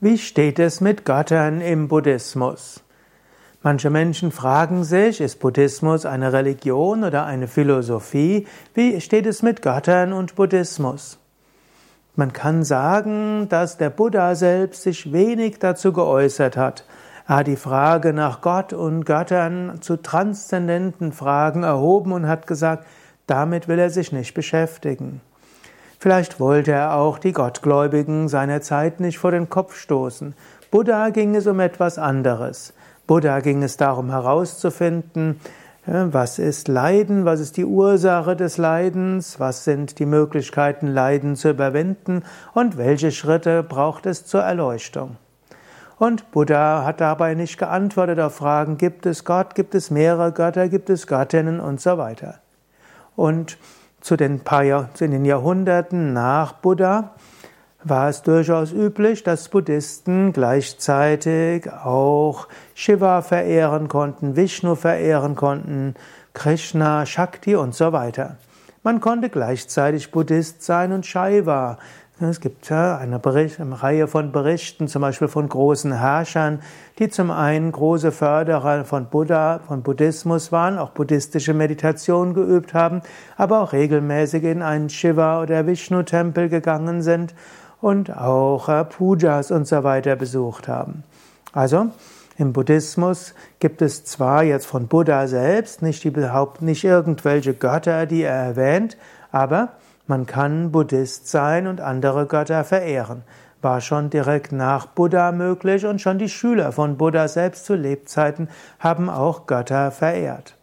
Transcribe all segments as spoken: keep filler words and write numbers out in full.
Wie steht es mit Göttern im Buddhismus? Manche Menschen fragen sich, ist Buddhismus eine Religion oder eine Philosophie? Wie steht es mit Göttern und Buddhismus? Man kann sagen, dass der Buddha selbst sich wenig dazu geäußert hat. Er hat die Frage nach Gott und Göttern zu transzendenten Fragen erhoben und hat gesagt, damit will er sich nicht beschäftigen. Vielleicht wollte er auch die Gottgläubigen seiner Zeit nicht vor den Kopf stoßen. Buddha ging es um etwas anderes. Buddha ging es darum herauszufinden, was ist Leiden, was ist die Ursache des Leidens, was sind die Möglichkeiten, Leiden zu überwinden und welche Schritte braucht es zur Erleuchtung. Und Buddha hat dabei nicht geantwortet auf Fragen, gibt es Gott, gibt es mehrere Götter, gibt es Göttinnen und so weiter. Und zu den paar Jahr, in den Jahrhunderten nach Buddha war es durchaus üblich, dass Buddhisten gleichzeitig auch Shiva verehren konnten, Vishnu verehren konnten, Krishna, Shakti und so weiter. Man konnte gleichzeitig Buddhist sein und Shaiva. Es gibt ja eine, Bericht, eine Reihe von Berichten, zum Beispiel von großen Herrschern, die zum einen große Förderer von Buddha, von Buddhismus waren, auch buddhistische Meditation geübt haben, aber auch regelmäßig in einen Shiva- oder Vishnu-Tempel gegangen sind und auch äh, Pujas und so weiter besucht haben. Also im Buddhismus gibt es zwar jetzt von Buddha selbst nicht, die behaupt, nicht irgendwelche Götter, die er erwähnt, aber man kann Buddhist sein und andere Götter verehren. War schon direkt nach Buddha möglich und schon die Schüler von Buddha selbst zu Lebzeiten haben auch Götter verehrt.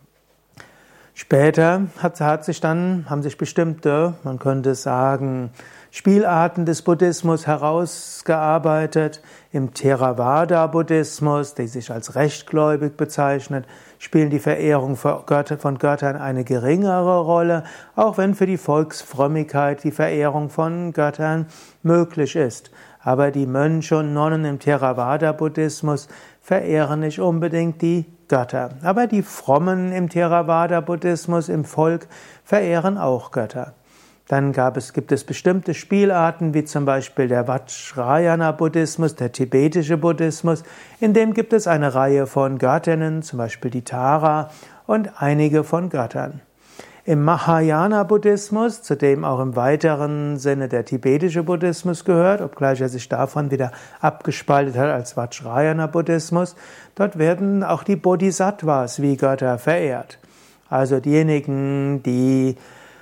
Später hat, hat sich dann, haben sich bestimmte, man könnte sagen, Spielarten des Buddhismus herausgearbeitet. Im Theravada-Buddhismus, der sich als rechtgläubig bezeichnet, spielen die Verehrung von Göttern eine geringere Rolle, auch wenn für die Volksfrömmigkeit die Verehrung von Göttern möglich ist. Aber die Mönche und Nonnen im Theravada-Buddhismus verehren nicht unbedingt die Götter. Aber die Frommen im Theravada-Buddhismus, im Volk, verehren auch Götter. Dann gab es, gibt es bestimmte Spielarten, wie zum Beispiel der Vajrayana-Buddhismus, der tibetische Buddhismus. In dem gibt es eine Reihe von Göttinnen, zum Beispiel die Tara und einige von Göttern. Im Mahayana-Buddhismus, zu dem auch im weiteren Sinne der tibetische Buddhismus gehört, obgleich er sich davon wieder abgespaltet hat als Vajrayana-Buddhismus, dort werden auch die Bodhisattvas wie Götter verehrt. Also diejenigen, die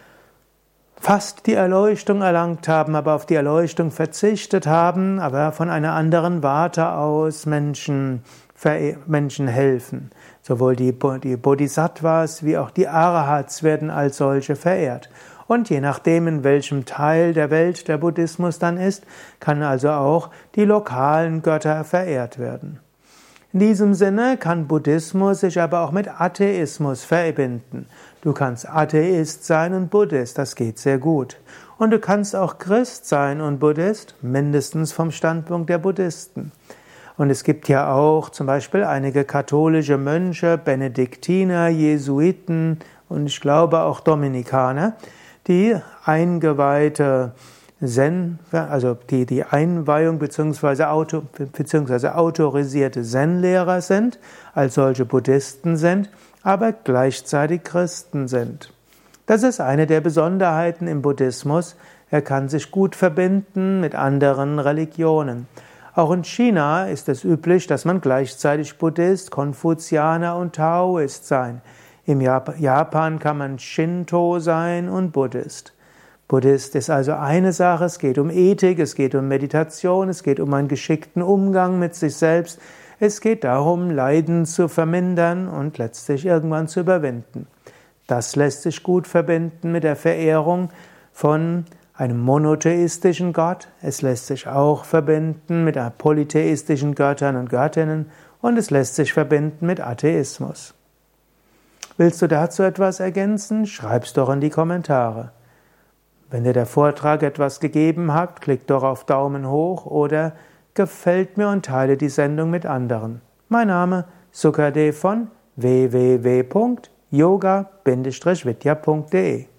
fast die Erleuchtung erlangt haben, aber auf die Erleuchtung verzichtet haben, aber von einer anderen Warte aus Menschen, Menschen helfen. Sowohl die, die Bodhisattvas wie auch die Arahats werden als solche verehrt. Und je nachdem, in welchem Teil der Welt der Buddhismus dann ist, kann also auch die lokalen Götter verehrt werden. In diesem Sinne kann Buddhismus sich aber auch mit Atheismus verbinden. Du kannst Atheist sein und Buddhist, das geht sehr gut. Und du kannst auch Christ sein und Buddhist, mindestens vom Standpunkt der Buddhisten. Und es gibt ja auch zum Beispiel einige katholische Mönche, Benediktiner, Jesuiten und ich glaube auch Dominikaner, die eingeweihte Zen, also die die Einweihung bzw. Auto, beziehungsweise autorisierte Zen-Lehrer sind, als solche Buddhisten sind, aber gleichzeitig Christen sind. Das ist eine der Besonderheiten im Buddhismus. Er kann sich gut verbinden mit anderen Religionen. Auch in China ist es üblich, dass man gleichzeitig Buddhist, Konfuzianer und Taoist sein. Im Japan kann man Shinto sein und Buddhist. Buddhist ist also eine Sache, es geht um Ethik, es geht um Meditation, es geht um einen geschickten Umgang mit sich selbst, es geht darum, Leiden zu vermindern und letztlich irgendwann zu überwinden. Das lässt sich gut verbinden mit der Verehrung von einem monotheistischen Gott, es lässt sich auch verbinden mit polytheistischen Göttern und Göttinnen und es lässt sich verbinden mit Atheismus. Willst du dazu etwas ergänzen? Schreib's doch in die Kommentare. Wenn dir der Vortrag etwas gegeben hat, klick doch auf Daumen hoch oder gefällt mir und teile die Sendung mit anderen. Mein Name Sukadev von w w w punkt yoga Bindestrich vidya punkt de